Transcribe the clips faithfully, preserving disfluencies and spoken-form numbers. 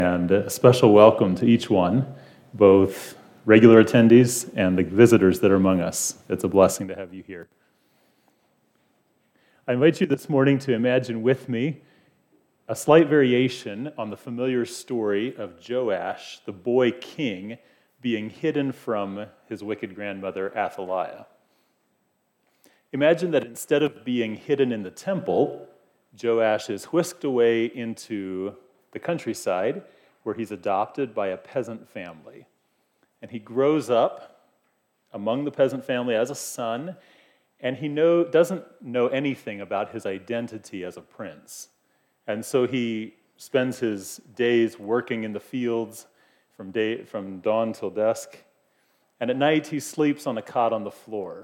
And a special welcome to each one, both regular attendees and the visitors that are among us. It's a blessing to have you here. I invite you this morning to imagine with me a slight variation on the familiar story of Joash, the boy king, being hidden from his wicked grandmother Athaliah. Imagine that instead of being hidden in the temple, Joash is whisked away into the countryside where he's adopted by a peasant family. And he grows up among the peasant family as a son, and he know, doesn't know anything about his identity as a prince. And so he spends his days working in the fields from, day, from dawn till dusk, and at night he sleeps on a cot on the floor.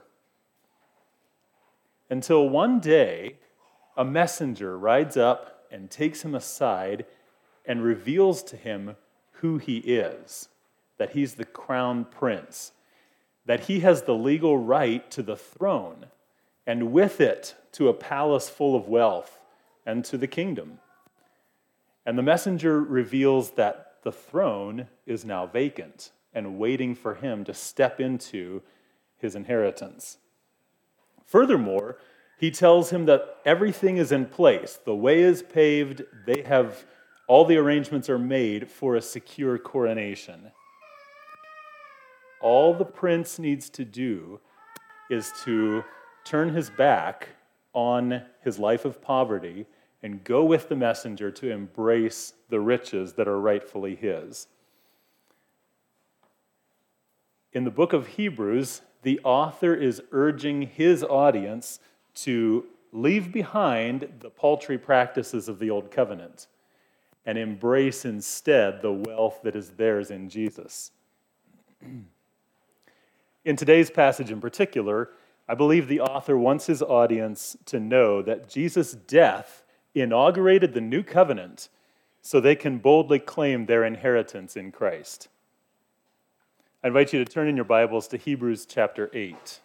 Until one day, a messenger rides up and takes him aside and reveals to him who he is, that he's the crown prince, that he has the legal right to the throne, and with it to a palace full of wealth and to the kingdom. And the messenger reveals that the throne is now vacant and waiting for him to step into his inheritance. Furthermore, he tells him that everything is in place. The way is paved. They have all the arrangements are made for a secure coronation. All the prince needs to do is to turn his back on his life of poverty and go with the messenger to embrace the riches that are rightfully his. In the book of Hebrews, the author is urging his audience to leave behind the paltry practices of the Old Covenant and embrace instead the wealth that is theirs in Jesus. In today's passage in particular, I believe the author wants his audience to know that Jesus' death inaugurated the new covenant so they can boldly claim their inheritance in Christ. I invite you to turn in your Bibles to Hebrews chapter eight.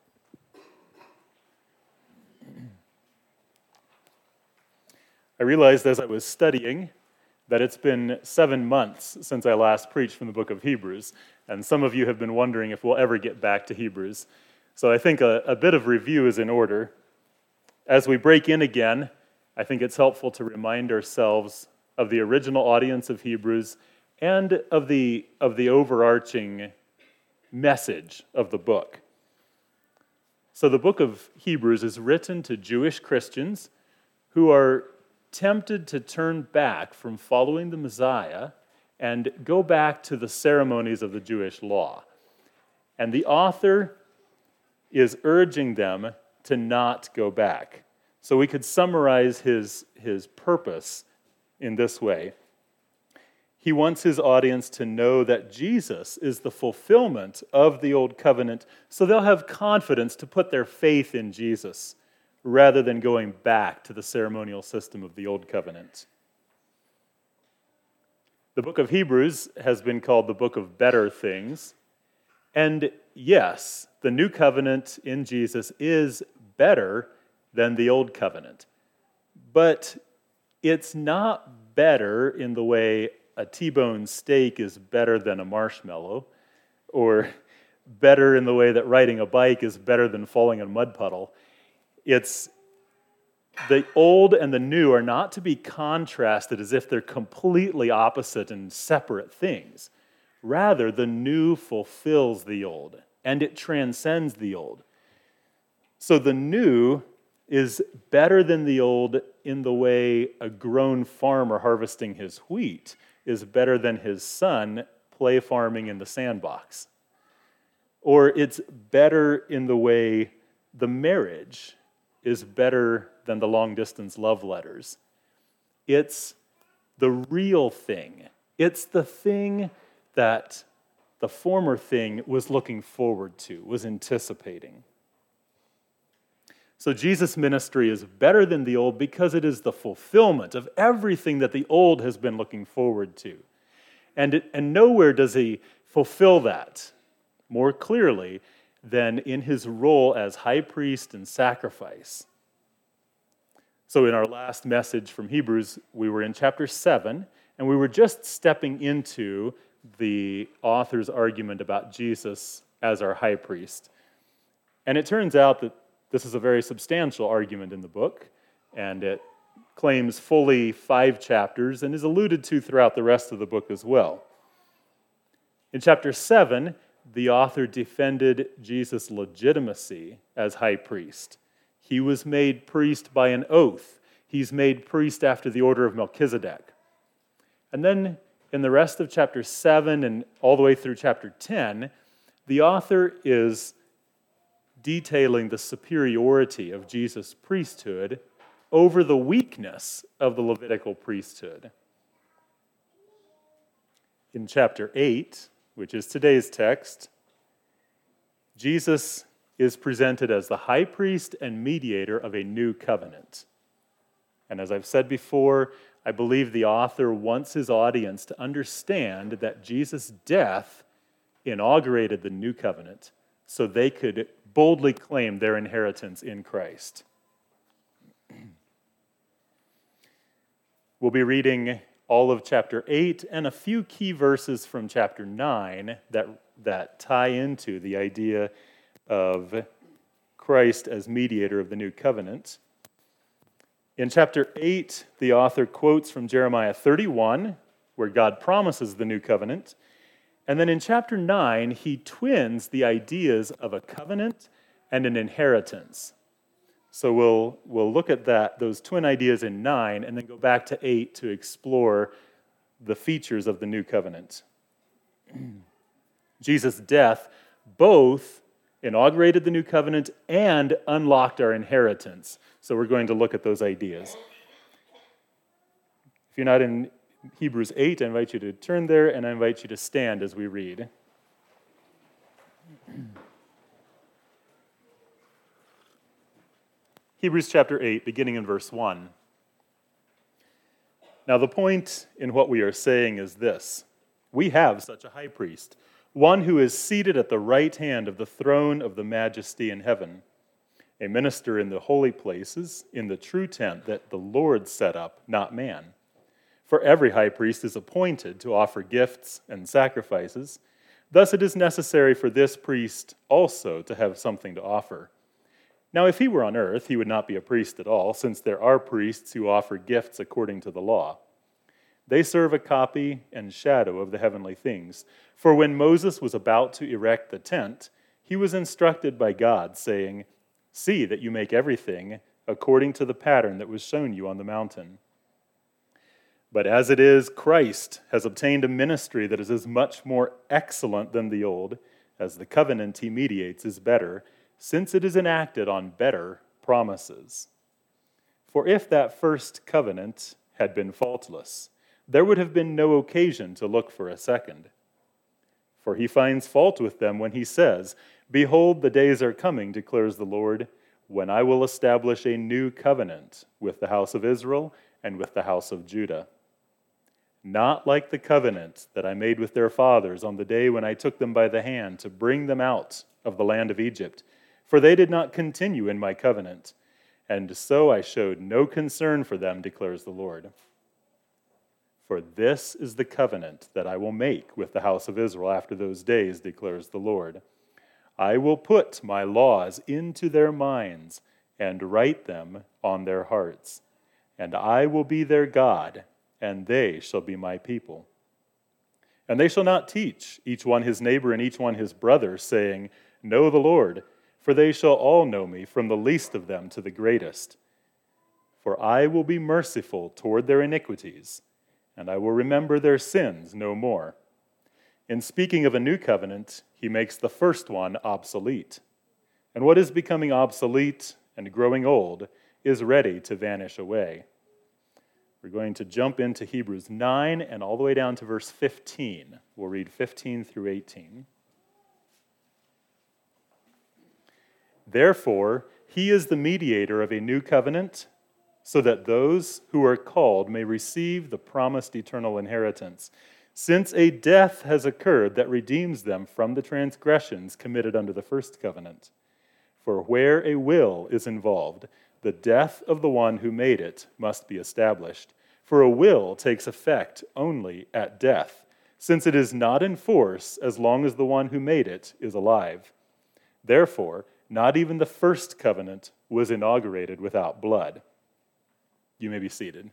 I realized as I was studying that it's been seven months since I last preached from the book of Hebrews, and some of you have been wondering if we'll ever get back to Hebrews. So I think a, a bit of review is in order. As we break in again, I think it's helpful to remind ourselves of the original audience of Hebrews and of the, of the overarching message of the book. So the book of Hebrews is written to Jewish Christians who are tempted to turn back from following the Messiah and go back to the ceremonies of the Jewish law. And the author is urging them to not go back. So we could summarize his, his purpose in this way. He wants his audience to know that Jesus is the fulfillment of the Old Covenant, so they'll have confidence to put their faith in Jesus rather than going back to the ceremonial system of the Old Covenant. The book of Hebrews has been called the book of better things. And yes, the new covenant in Jesus is better than the old covenant. But it's not better in the way a T-bone steak is better than a marshmallow, or better in the way that riding a bike is better than falling in a mud puddle. It's the old and the new are not to be contrasted as if they're completely opposite and separate things. Rather, the new fulfills the old, and it transcends the old. So the new is better than the old in the way a grown farmer harvesting his wheat is better than his son play farming in the sandbox. Or it's better in the way the marriage is better than the long-distance love letters. It's the real thing. It's the thing that the former thing was looking forward to, was anticipating. So Jesus' ministry is better than the old because it is the fulfillment of everything that the old has been looking forward to. And, it, and nowhere does he fulfill that more clearly than in his role as high priest and sacrifice. So in our last message from Hebrews, we were in chapter seven, And we were just stepping into the author's argument about Jesus as our high priest. And it turns out that this is a very substantial argument in the book, and it claims fully five chapters and is alluded to throughout the rest of the book as well. In chapter seven, the author defended Jesus' legitimacy as high priest. He was made priest by an oath. He's made priest after the order of Melchizedek. And then in the rest of chapter seven and all the way through chapter ten, the author is detailing the superiority of Jesus' priesthood over the weakness of the Levitical priesthood. In chapter eight, which is today's text, Jesus is presented as the high priest and mediator of a new covenant. And as I've said before, I believe the author wants his audience to understand that Jesus' death inaugurated the new covenant so they could boldly claim their inheritance in Christ. We'll be reading all of chapter eight and a few key verses from chapter nine that, that tie into the idea of Christ as mediator of the new covenant. In chapter eight, the author quotes from Jeremiah thirty-one, where God promises the new covenant. And then in chapter nine, he twins the ideas of a covenant and an inheritance. So we'll, we'll look at that, those twin ideas in nine, and then go back to eight to explore the features of the new covenant. Jesus' death both inaugurated the new covenant and unlocked our inheritance. So we're going to look at those ideas. If you're not in Hebrews eight, I invite you to turn there, and I invite you to stand as we read. Hebrews chapter eight, beginning in verse one. Now the point in what we are saying is this: we have such a high priest, one who is seated at the right hand of the throne of the majesty in heaven, a minister in the holy places, in the true tent that the Lord set up, not man. For every high priest is appointed to offer gifts and sacrifices. Thus it is necessary for this priest also to have something to offer. Now, if he were on earth, he would not be a priest at all, since there are priests who offer gifts according to the law. They serve a copy and shadow of the heavenly things. For when Moses was about to erect the tent, he was instructed by God, saying, "See that you make everything according to the pattern that was shown you on the mountain." But as it is, Christ has obtained a ministry that is as much more excellent than the old, as the covenant he mediates is better, since it is enacted on better promises. For if that first covenant had been faultless, there would have been no occasion to look for a second. For he finds fault with them when he says, "Behold, the days are coming, declares the Lord, when I will establish a new covenant with the house of Israel and with the house of Judah. Not like the covenant that I made with their fathers on the day when I took them by the hand to bring them out of the land of Egypt, for they did not continue in my covenant, and so I showed no concern for them, declares the Lord. For this is the covenant that I will make with the house of Israel after those days, declares the Lord. I will put my laws into their minds and write them on their hearts, and I will be their God, and they shall be my people. And they shall not teach each one his neighbor and each one his brother, saying, Know the Lord, for they shall all know me, from the least of them to the greatest. For I will be merciful toward their iniquities, and I will remember their sins no more. In speaking of a new covenant, he makes the first one obsolete. And what is becoming obsolete and growing old is ready to vanish away. We're going to jump into Hebrews nine and all the way down to verse fifteen. We'll read fifteen through eighteen. Therefore, he is the mediator of a new covenant, so that those who are called may receive the promised eternal inheritance, since a death has occurred that redeems them from the transgressions committed under the first covenant. For where a will is involved, the death of the one who made it must be established. For a will takes effect only at death, since it is not in force as long as the one who made it is alive. Therefore, not even the first covenant was inaugurated without blood. You may be seated.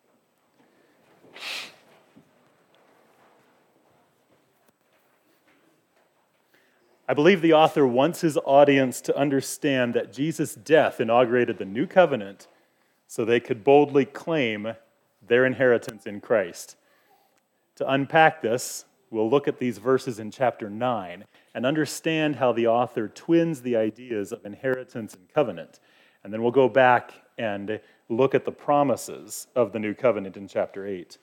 I believe the author wants his audience to understand that Jesus' death inaugurated the new covenant so they could boldly claim their inheritance in Christ. To unpack this, we'll look at these verses in chapter nine and understand how the author twins the ideas of inheritance and covenant. And then we'll go back and look at the promises of the new covenant in chapter eight.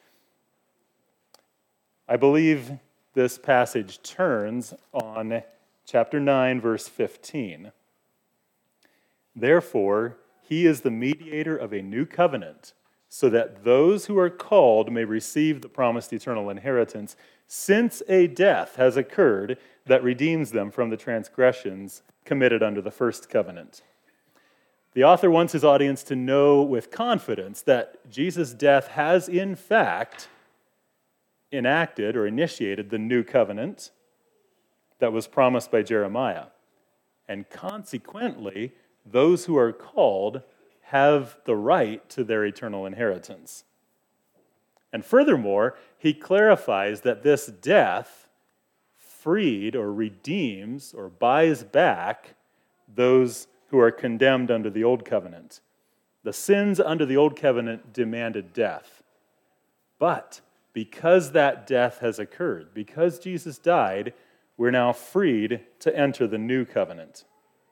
I believe this passage turns on chapter nine, verse fifteen. Therefore, he is the mediator of a new covenant, so that those who are called may receive the promised eternal inheritance, since a death has occurred that redeems them from the transgressions committed under the first covenant. The author wants his audience to know with confidence that Jesus' death has in fact enacted or initiated the new covenant that was promised by Jeremiah. And consequently, those who are called have the right to their eternal inheritance. And furthermore, he clarifies that this death freed or redeems or buys back those who are condemned under the old covenant. The sins under the old covenant demanded death. But because that death has occurred, because Jesus died, we're now freed to enter the new covenant.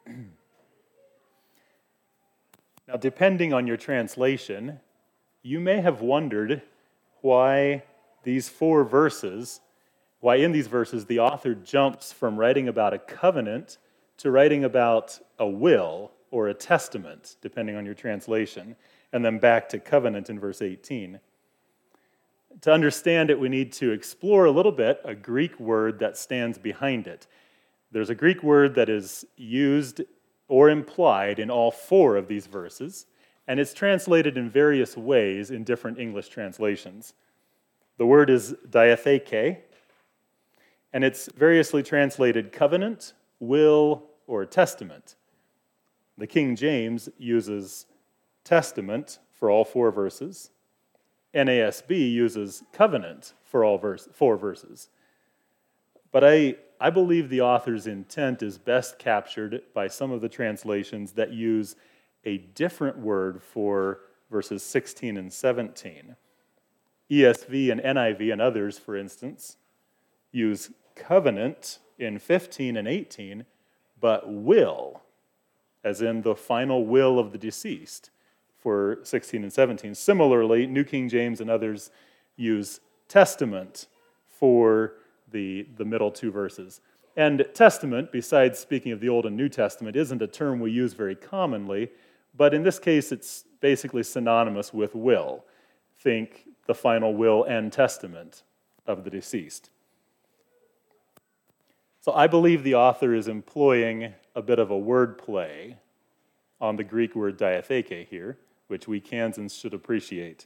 Now, depending on your translation, you may have wondered why these four verses, why in these verses the author jumps from writing about a covenant to writing about a will or a testament, depending on your translation, and then back to covenant in verse eighteen. To understand it, we need to explore a little bit a Greek word that stands behind it. There's a Greek word that is used or implied in all four of these verses, and it's translated in various ways in different English translations. The word is diatheke, and it's variously translated covenant, will, or testament. The King James uses testament for all four verses. N A S B uses covenant for all verse, four verses. But I, I believe the author's intent is best captured by some of the translations that use a different word for verses sixteen and seventeen. E S V and N I V and others, for instance, use covenant in fifteen and eighteen, but will, as in the final will of the deceased, for sixteen and seventeen. Similarly, New King James and others use testament for the, the middle two verses. And testament, besides speaking of the Old and New Testament, isn't a term we use very commonly, but in this case it's basically synonymous with will. Think the final will and testament of the deceased. So I believe the author is employing a bit of a word play on the Greek word diatheke here, which we Kansans should appreciate.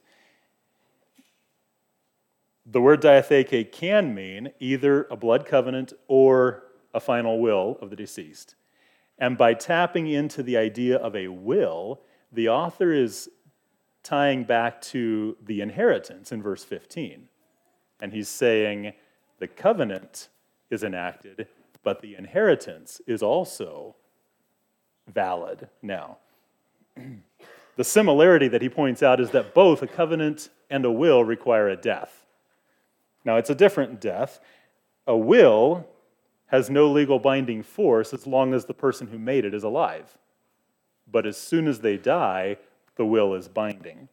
The word diatheke can mean either a blood covenant or a final will of the deceased. And by tapping into the idea of a will, the author is tying back to the inheritance in verse fifteen. And he's saying the covenant is enacted, but the inheritance is also valid now. The similarity that he points out is that both a covenant and a will require a death. Now, it's a different death. A will has no legal binding force as long as the person who made it is alive. But as soon as they die, the will is binding.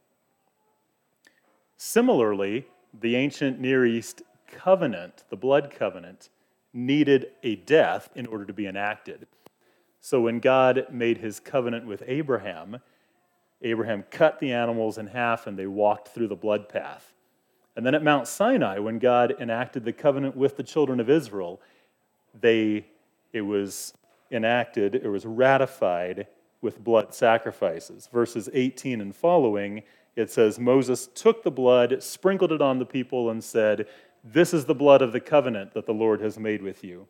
Similarly, the ancient Near East covenant, the blood covenant, needed a death in order to be enacted. So when God made his covenant with Abraham, Abraham cut the animals in half and they walked through the blood path. And then at Mount Sinai, when God enacted the covenant with the children of Israel, they, it was enacted, it was ratified with blood sacrifices. Verses eighteen and following It says, Moses took the blood, sprinkled it on the people, and said, "This is the blood of the covenant that the Lord has made with you."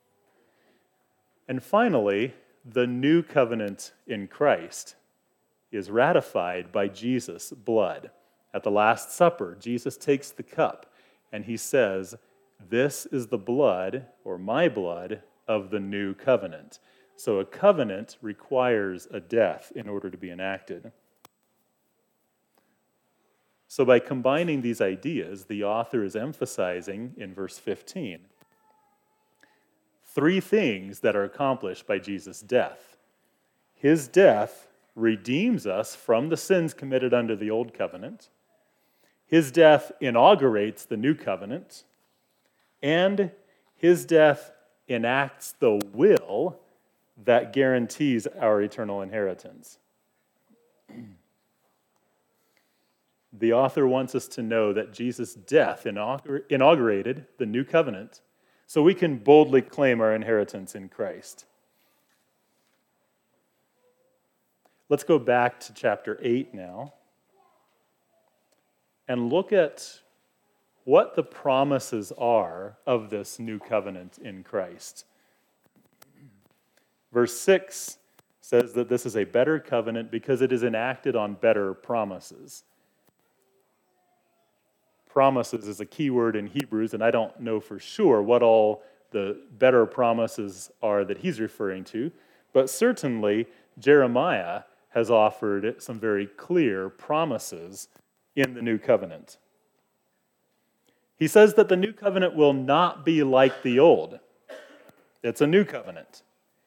And finally, the new covenant in Christ is ratified by Jesus' blood. At the Last Supper, Jesus takes the cup and he says, "This is the blood, or my blood, of the new covenant." So a covenant requires a death in order to be enacted. So by combining these ideas, the author is emphasizing in verse fifteen three things that are accomplished by Jesus' death. His death redeems us from the sins committed under the old covenant. His death inaugurates the new covenant. And his death enacts the will that guarantees our eternal inheritance. The author wants us to know that Jesus' death inaugurated the new covenant so we can boldly claim our inheritance in Christ. Let's go back to chapter eight now and look at what the promises are of this new covenant in Christ. Verse six says that this is a better covenant because it is enacted on better promises. Promises is a key word in Hebrews, and I don't know for sure what all the better promises are that he's referring to, but certainly Jeremiah has offered some very clear promises in the new covenant. He says that the new covenant will not be like the old. It's a new covenant.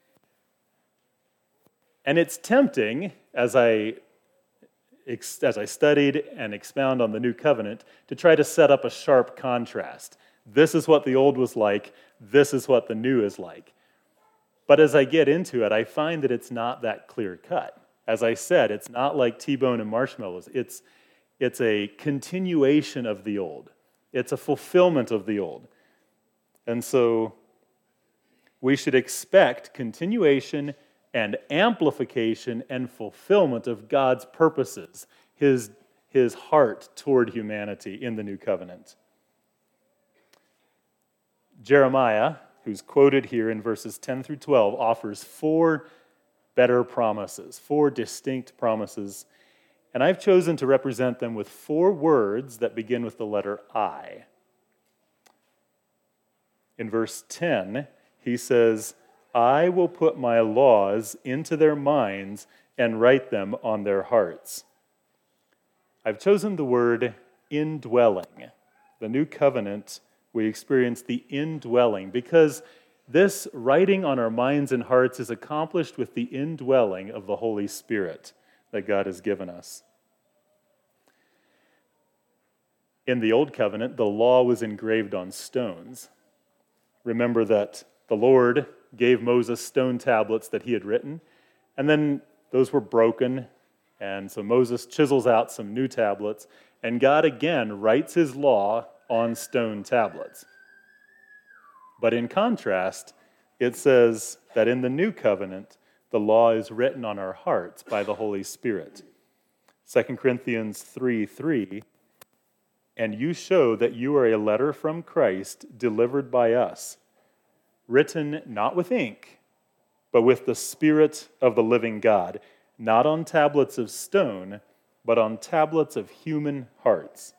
And it's tempting, as I as I studied and expound on the new covenant, to try to set up a sharp contrast. This is what the old was like. This is what the new is like. But as I get into it, I find that it's not that clear cut. As I said, it's not like T-bone and marshmallows. It's, it's a continuation of the old. It's a fulfillment of the old. And so we should expect continuation and amplification and fulfillment of God's purposes, his, his heart toward humanity in the new covenant. Jeremiah, who's quoted here in verses ten through twelve, offers four better promises, four distinct promises, and I've chosen to represent them with four words that begin with the letter I. In verse ten, he says, "I will put my laws into their minds and write them on their hearts." I've chosen the word indwelling. The new covenant, we experience the indwelling because this writing on our minds and hearts is accomplished with the indwelling of the Holy Spirit that God has given us. In the Old Covenant, the law was engraved on stones. Remember that the Lord gave Moses stone tablets that he had written, and then those were broken, and so Moses chisels out some new tablets, and God again writes his law on stone tablets. But in contrast, it says that in the new covenant, the law is written on our hearts by the Holy Spirit. Second Corinthians three three, "And you show that you are a letter from Christ delivered by us, written not with ink, but with the Spirit of the living God, not on tablets of stone, but on tablets of human hearts."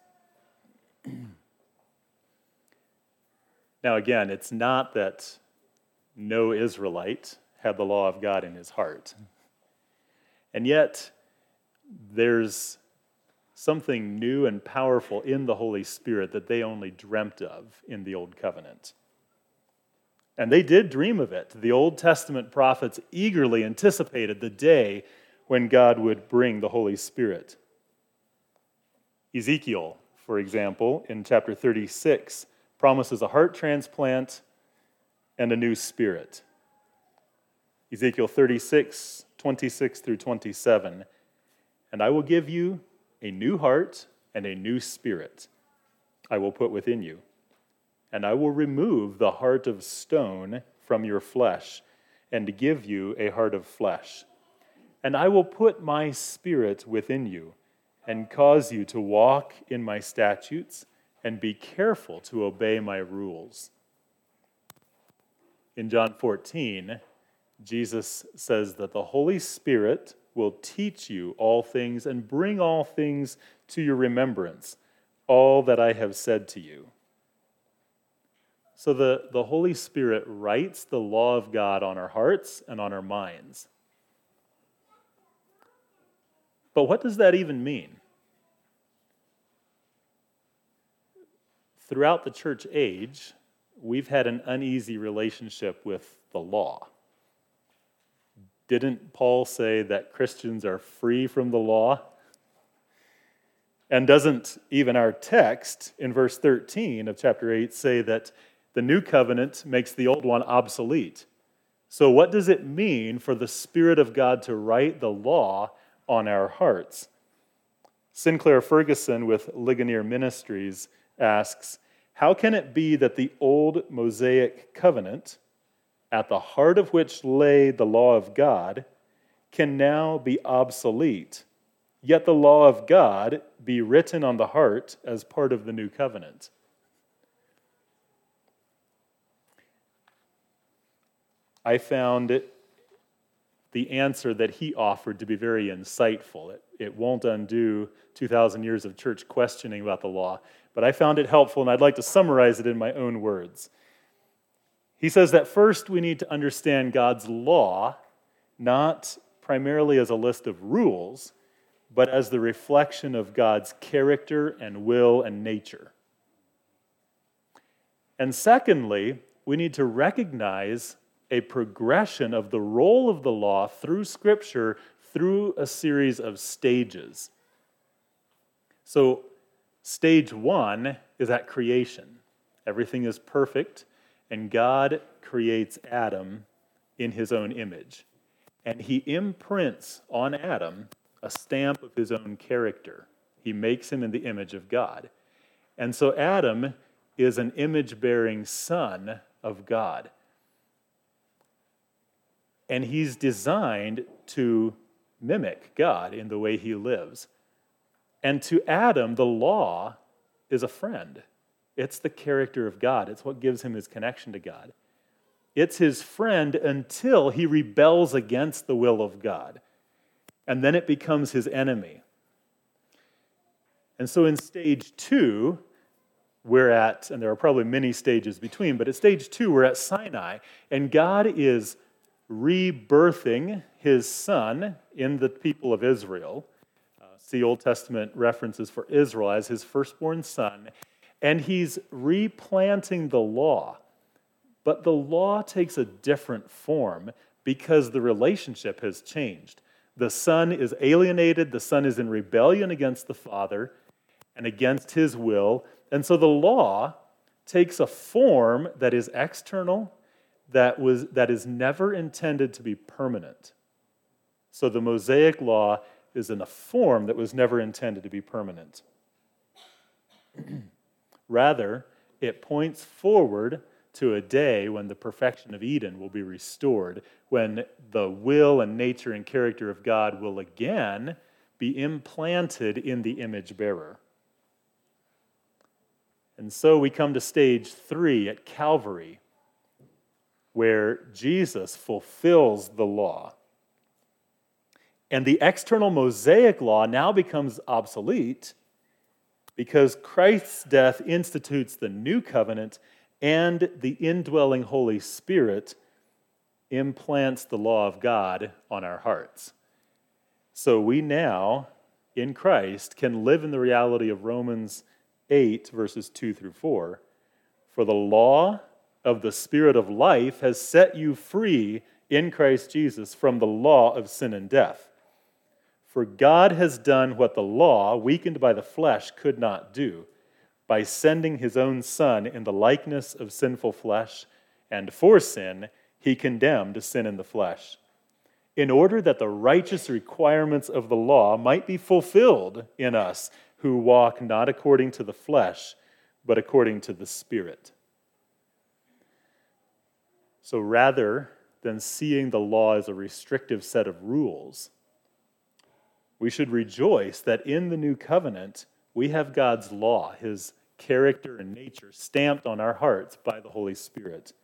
Now again, it's not that no Israelite had the law of God in his heart. And yet, there's something new and powerful in the Holy Spirit that they only dreamt of in the Old Covenant. And they did dream of it. The Old Testament prophets eagerly anticipated the day when God would bring the Holy Spirit. Ezekiel, for example, in chapter thirty-six, promises a heart transplant and a new spirit. Ezekiel thirty-six, twenty-six through twenty-seven, "And I will give you a new heart and a new spirit I will put within you. And I will remove the heart of stone from your flesh and give you a heart of flesh. And I will put my spirit within you and cause you to walk in my statutes and be careful to obey my rules. In John fourteen, Jesus says that the Holy Spirit will teach you all things and bring all things to your remembrance, all that I have said to you. So the, the Holy Spirit writes the law of God on our hearts and on our minds. But what does that even mean? Throughout the church age, we've had an uneasy relationship with the law. Didn't Paul say that Christians are free from the law? And doesn't even our text in verse thirteen of chapter eight say that the new covenant makes the old one obsolete? So what does it mean for the Spirit of God to write the law on our hearts? Sinclair Ferguson with Ligonier Ministries asks, how can it be that the old Mosaic covenant, at the heart of which lay the law of God, can now be obsolete, yet the law of God be written on the heart as part of the new covenant? I found it, the answer that he offered to be very insightful. It, it won't undo two thousand years of church questioning about the law, but I found it helpful, and I'd like to summarize it in my own words. He says that first we need to understand God's law, not primarily as a list of rules, but as the reflection of God's character and will and nature. And secondly, we need to recognize a progression of the role of the law through Scripture through a series of stages. So, stage one is at creation. Everything is perfect, and God creates Adam in his own image. And he imprints on Adam a stamp of his own character. He makes him in the image of God. And so Adam is an image-bearing son of God. And he's designed to mimic God in the way he lives. And to Adam, the law is a friend. It's the character of God. It's what gives him his connection to God. It's his friend until he rebels against the will of God. And then it becomes his enemy. And so in stage two, we're at, and there are probably many stages between, but at stage two, we're at Sinai, and God is rebirthing his son in the people of Israel. Uh, see Old Testament references for Israel as his firstborn son, and he's replanting the law. But the law takes a different form because the relationship has changed. The son is alienated, the son is in rebellion against the father and against his will, and so the law takes a form that is external, that was that is never intended to be permanent. So the Mosaic law is in a form that was never intended to be permanent. Rather, it points forward to a day when the perfection of Eden will be restored, when the will and nature and character of God will again be implanted in the image bearer. And so we come to stage three at Calvary, where Jesus fulfills the law. And the external Mosaic law now becomes obsolete because Christ's death institutes the new covenant, and the indwelling Holy Spirit implants the law of God on our hearts. So we now, in Christ, can live in the reality of Romans eight, verses two through four. For the law of the Spirit of life has set you free in Christ Jesus from the law of sin and death. For God has done what the law, weakened by the flesh, could not do, by sending his own Son in the likeness of sinful flesh, and for sin, he condemned sin in the flesh, in order that the righteous requirements of the law might be fulfilled in us who walk not according to the flesh, but according to the Spirit. So rather than seeing the law as a restrictive set of rules, We should rejoice that in the new covenant, we have God's law, his character and nature, stamped on our hearts by the Holy Spirit.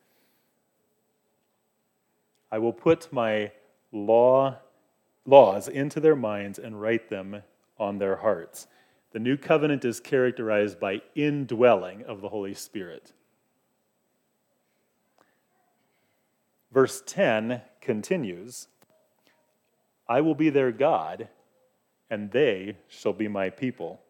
I will put my law, laws into their minds and write them on their hearts. The new covenant is characterized by indwelling of the Holy Spirit. Verse ten continues, I will be their God, and they shall be my people.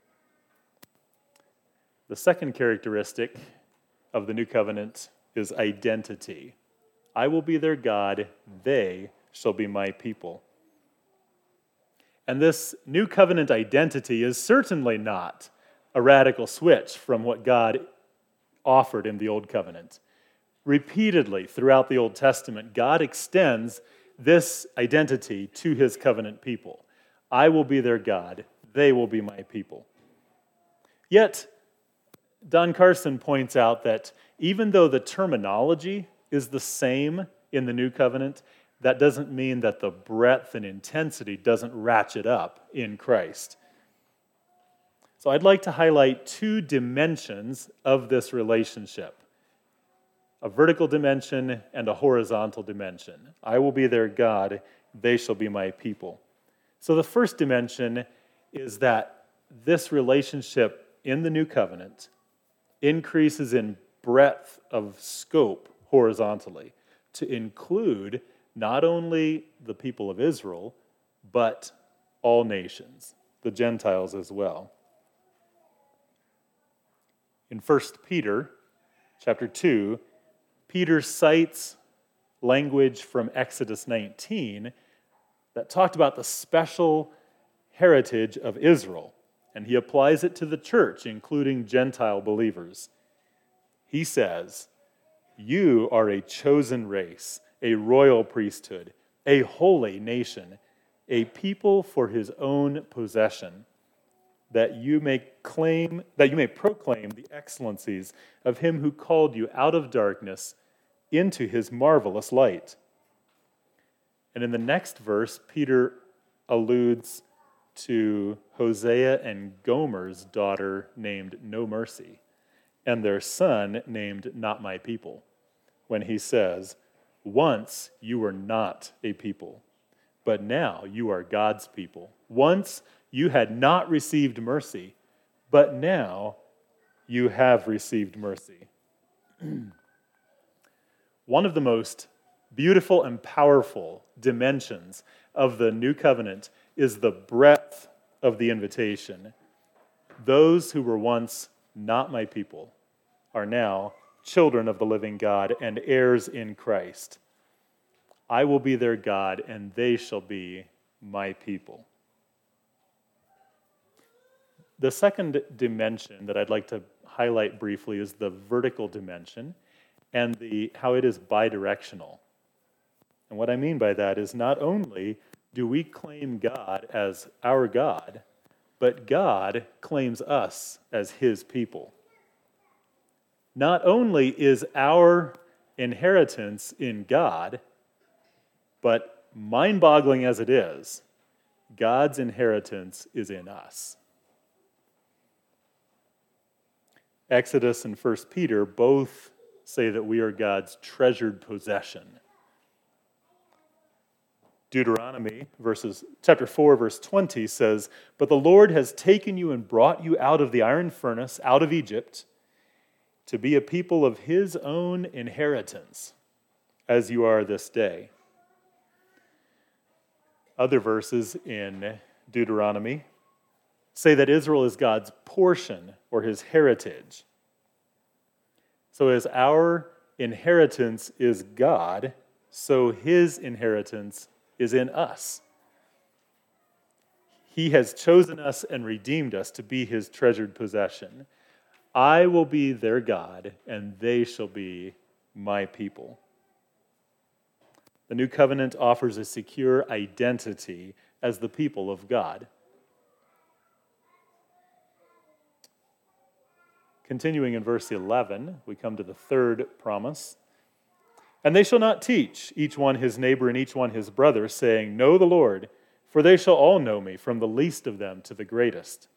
The second characteristic of the new covenant is identity. I will be their God, they shall be my people. And this new covenant identity is certainly not a radical switch from what God offered in the old covenant. Repeatedly throughout the Old Testament, God extends this identity to his covenant people. I will be their God, they will be my people. Yet, Don Carson points out that even though the terminology is the same in the new covenant, that doesn't mean that the breadth and intensity doesn't ratchet up in Christ. So I'd like to highlight two dimensions of this relationship: a vertical dimension and a horizontal dimension. I will be their God, they shall be my people. So the first dimension is that this relationship in the new covenant increases in breadth of scope horizontally to include not only the people of Israel, but all nations, the Gentiles as well. In First Peter chapter two, Peter cites language from Exodus nineteen that talked about the special heritage of Israel, and he applies it to the church, including Gentile believers. He says, you are a chosen race, a royal priesthood, a holy nation, a people for his own possession, that you may claim, that you may proclaim the excellencies of him who called you out of darkness into his marvelous light. And in the next verse, Peter alludes to Hosea and Gomer's daughter named No Mercy, and their son named Not My People, when he says, once you were not a people, but now you are God's people. Once you had not received mercy, but now you have received mercy. One of the most beautiful and powerful dimensions of the new covenant is the breadth of the invitation. Those who were once not my people are now children of the living God and heirs in Christ. I will be their God, and they shall be my people. The second dimension that I'd like to highlight briefly is the vertical dimension and the how it is bidirectional. And what I mean by that is not only do we claim God as our God, but God claims us as his people. Not only is our inheritance in God, but mind-boggling as it is, God's inheritance is in us. Exodus and First Peter both say that we are God's treasured possession. Deuteronomy verses, chapter four, verse twenty says, but the Lord has taken you and brought you out of the iron furnace, out of Egypt, to be a people of his own inheritance, as you are this day. Other verses in Deuteronomy say that Israel is God's portion or his heritage. So as our inheritance is God, so his inheritance is in us. He has chosen us and redeemed us to be his treasured possession. I will be their God, and they shall be my people. The new covenant offers a secure identity as the people of God. Continuing in verse eleven, we come to the third promise. And they shall not teach each one his neighbor and each one his brother, saying, know the Lord, for for they shall all know me, from the least of them to the greatest.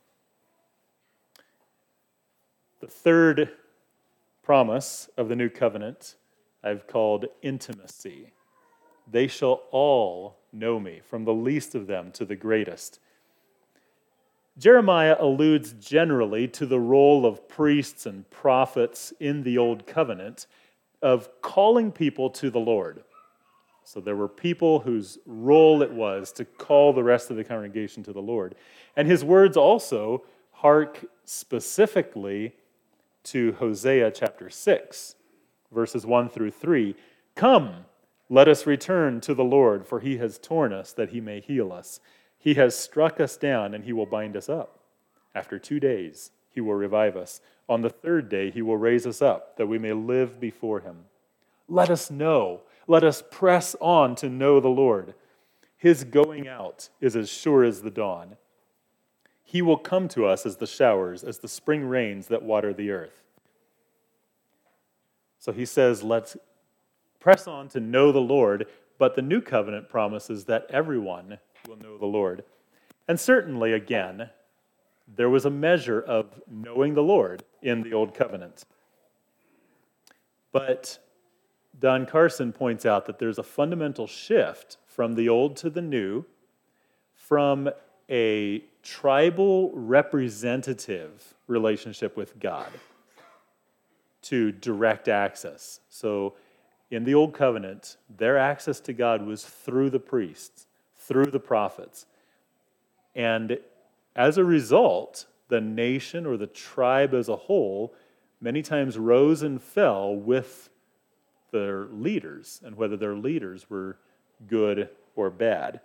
The third promise of the new covenant I've called intimacy. They shall all know me, from the least of them to the greatest. Jeremiah alludes generally to the role of priests and prophets in the Old Covenant of calling people to the Lord. So there were people whose role it was to call the rest of the congregation to the Lord. And his words also hark specifically to Hosea chapter six, verses one through three. Come, let us return to the Lord, for he has torn us that he may heal us. He has struck us down, and he will bind us up. After two days, he will revive us. On the third day, he will raise us up, that we may live before him. Let us know. Let us press on to know the Lord. His going out is as sure as the dawn. He will come to us as the showers, as the spring rains that water the earth. So he says, let's press on to know the Lord, but the new covenant promises that everyone will know the Lord. And certainly, again, there was a measure of knowing the Lord in the Old Covenant. But Don Carson points out that there's a fundamental shift from the Old to the New, from a tribal representative relationship with God to direct access. So in the Old Covenant, their access to God was through the priests, through the prophets. And as a result, the nation or the tribe as a whole many times rose and fell with their leaders, and whether their leaders were good or bad.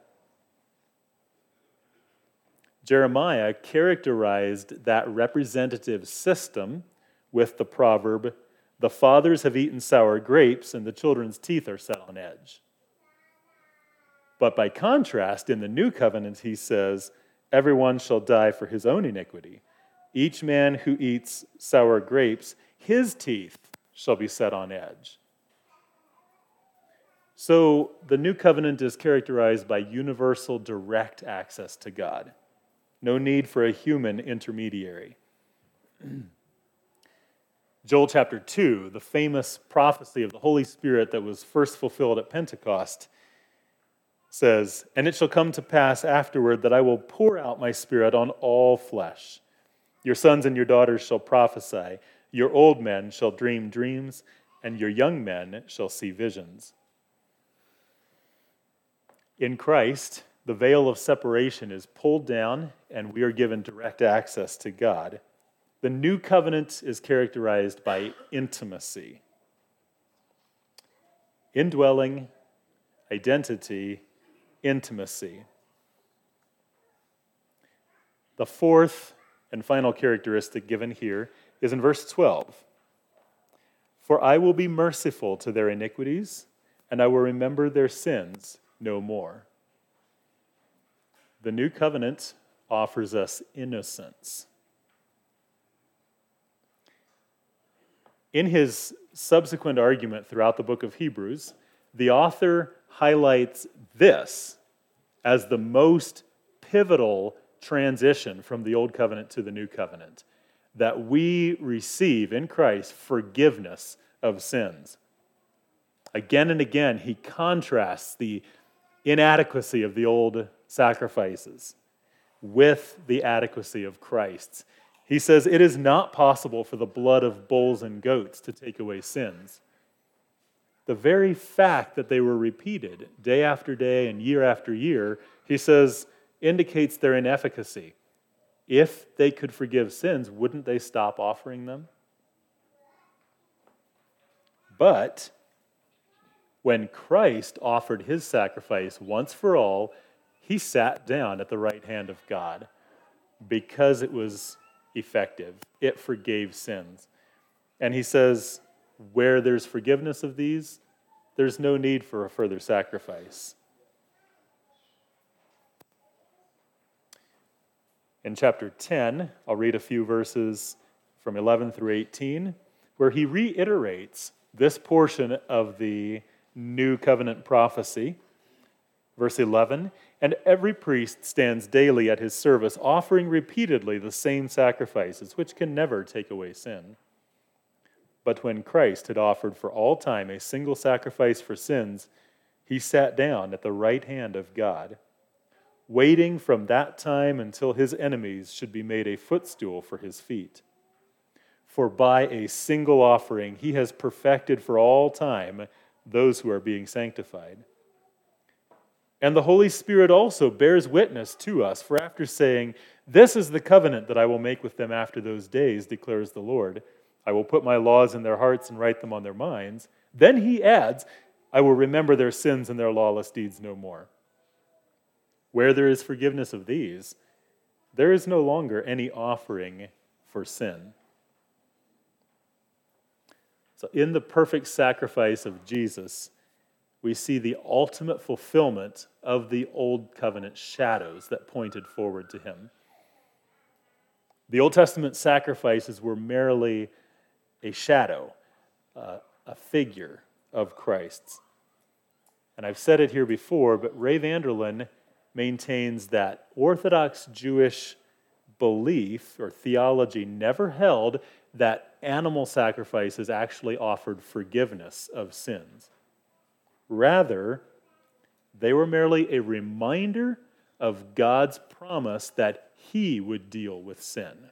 Jeremiah characterized that representative system with the proverb, "The fathers have eaten sour grapes, and the children's teeth are set on edge." But by contrast, in the new covenant, he says, "Everyone shall die for his own iniquity. Each man who eats sour grapes, his teeth shall be set on edge." So the new covenant is characterized by universal direct access to God. No need for a human intermediary. Joel chapter two, the famous prophecy of the Holy Spirit that was first fulfilled at Pentecost, says, "And it shall come to pass afterward that I will pour out my Spirit on all flesh. Your sons and your daughters shall prophesy. Your old men shall dream dreams, and your young men shall see visions." In Christ, the veil of separation is pulled down, and we are given direct access to God. The new covenant is characterized by intimacy. Indwelling, identity, intimacy. The fourth and final characteristic given here is in verse twelve. "For I will be merciful to their iniquities, and I will remember their sins no more." The new covenant offers us innocence. In his subsequent argument throughout the book of Hebrews, the author highlights this as the most pivotal transition from the old covenant to the new covenant, that we receive in Christ forgiveness of sins. Again and again, he contrasts the inadequacy of the old sacrifices with the adequacy of Christ's. He says, it is not possible for the blood of bulls and goats to take away sins. The very fact that they were repeated day after day and year after year, he says, indicates their inefficacy. If they could forgive sins, wouldn't they stop offering them? But when Christ offered his sacrifice once for all, he sat down at the right hand of God because it was effective. It forgave sins. And he says, where there's forgiveness of these, there's no need for a further sacrifice. In chapter ten, I'll read a few verses from eleven through eighteen, where he reiterates this portion of the new covenant prophecy. Verse eleven, and every priest stands daily at his service, offering repeatedly the same sacrifices, which can never take away sin. But when Christ had offered for all time a single sacrifice for sins, he sat down at the right hand of God, waiting from that time until his enemies should be made a footstool for his feet. For by a single offering he has perfected for all time those who are being sanctified. And the Holy Spirit also bears witness to us, for after saying, "This is the covenant that I will make with them after those days, declares the Lord. I will put my laws in their hearts and write them on their minds." Then he adds, "I will remember their sins and their lawless deeds no more." Where there is forgiveness of these, there is no longer any offering for sin. So in the perfect sacrifice of Jesus, we see the ultimate fulfillment of the Old Covenant shadows that pointed forward to him. The Old Testament sacrifices were merely a shadow, uh, a figure of Christ's. And I've said it here before, but Ray Vander Laan maintains that Orthodox Jewish belief or theology never held that animal sacrifices actually offered forgiveness of sins. Rather, they were merely a reminder of God's promise that he would deal with sin.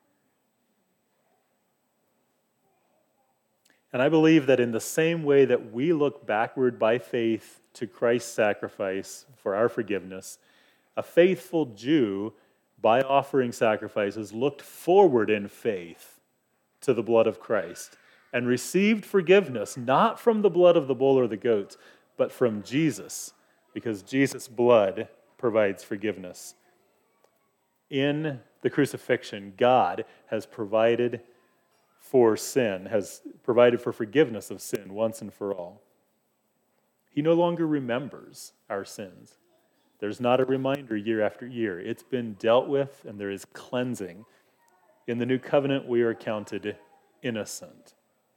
And I believe that in the same way that we look backward by faith to Christ's sacrifice for our forgiveness, a faithful Jew, by offering sacrifices, looked forward in faith to the blood of Christ and received forgiveness, not from the blood of the bull or the goat, but from Jesus, because Jesus' blood provides forgiveness. In the crucifixion, God has provided for sin, has provided for forgiveness of sin once and for all. He no longer remembers our sins. There's not a reminder year after year. It's been dealt with, and there is cleansing. In the new covenant, we are counted innocent.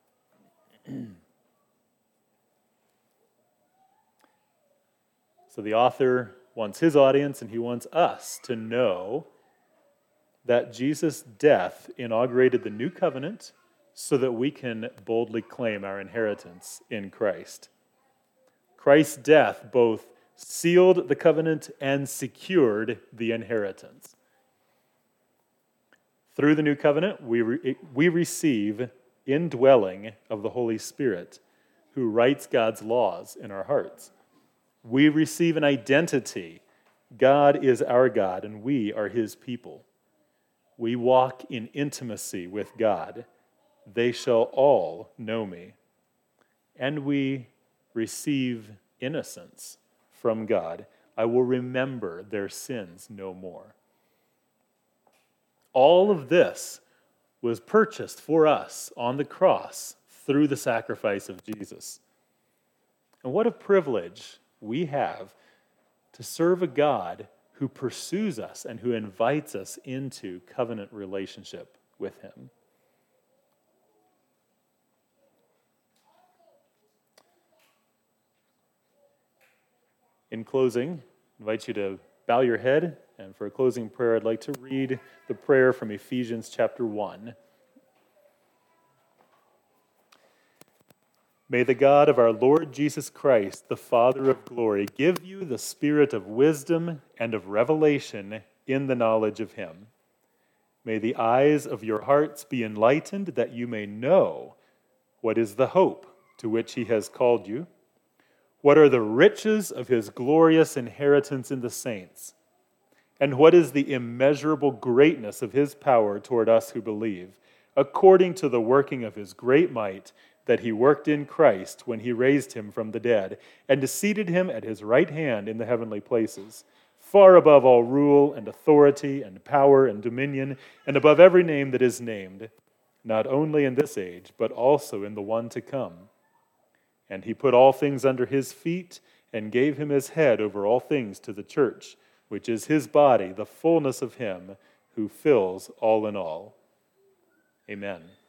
So the author wants his audience, and he wants us to know that Jesus' death inaugurated the new covenant so that we can boldly claim our inheritance in Christ. Christ's death both sealed the covenant and secured the inheritance. Through the new covenant, we, re- we receive indwelling of the Holy Spirit, who writes God's laws in our hearts. We receive an identity. God is our God, and we are his people. We walk in intimacy with God. They shall all know me. And we receive innocence from God. I will remember their sins no more. All of this was purchased for us on the cross through the sacrifice of Jesus. And what a privilege we have to serve a God who pursues us and who invites us into covenant relationship with him. In closing, I invite you to bow your head, and for a closing prayer, I'd like to read the prayer from Ephesians chapter one. May the God of our Lord Jesus Christ, the Father of glory, give you the spirit of wisdom and of revelation in the knowledge of him. May the eyes of your hearts be enlightened, that you may know what is the hope to which he has called you, what are the riches of his glorious inheritance in the saints, and what is the immeasurable greatness of his power toward us who believe, according to the working of his great might that he worked in Christ when he raised him from the dead and seated him at his right hand in the heavenly places, far above all rule and authority and power and dominion, and above every name that is named, not only in this age, but also in the one to come. And he put all things under his feet and gave him his head over all things to the church, which is his body, the fullness of him who fills all in all. Amen.